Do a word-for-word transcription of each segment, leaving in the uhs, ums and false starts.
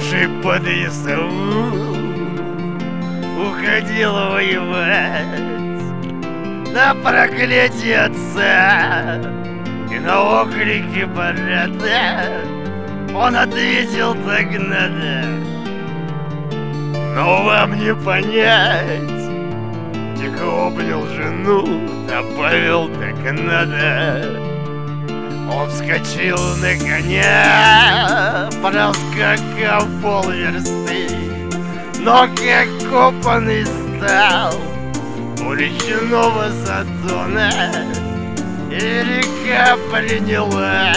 бывший под ИСУ уходил воевать на проклятие отца и на окрики брата. Он ответил: так надо, но вам не понять. Тихо обнял жену, добавил: так надо. Он вскочил на коня, проскакав полверсты, но как копанный стал у речного затона, и река приняла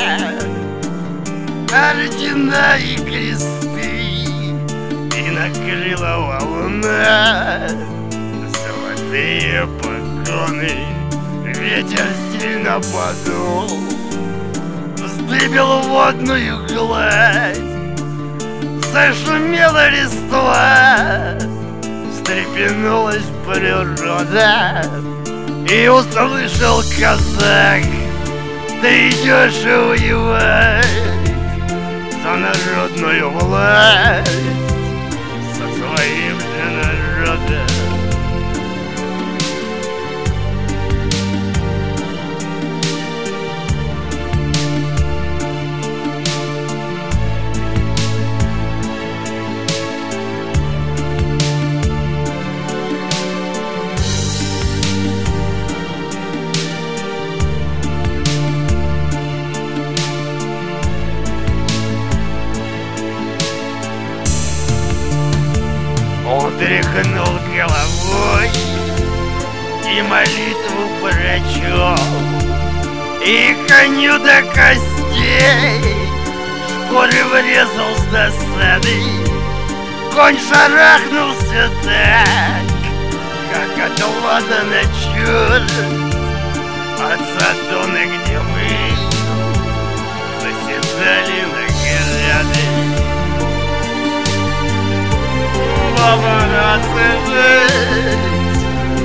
ордена и кресты, и накрыла волна золотые погоны. Ветер сильно подул, вздыбил водную гладь, зашумела листва, встрепенулась природа, и услышал казак: ты идешь воевать за народную власть, со своим же народом. Он тряхнул головой и молитву прочел, и коню до костей шпоры врезал с досады. Конь шарахнулся так, как от лада на черт, от затона, где мы заседали награды. Побораться жить.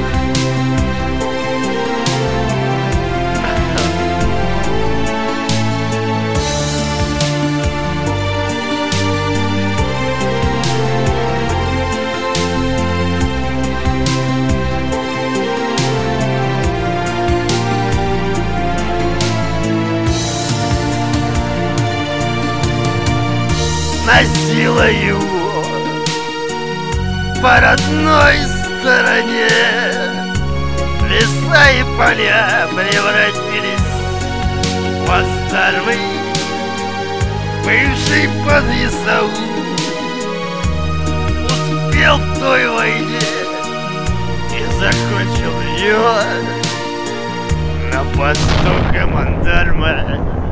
Носила его по родной стороне, леса и поля превратились в оставы, бывший под ИСУ успел в той войне и закончил ее на посту командарма.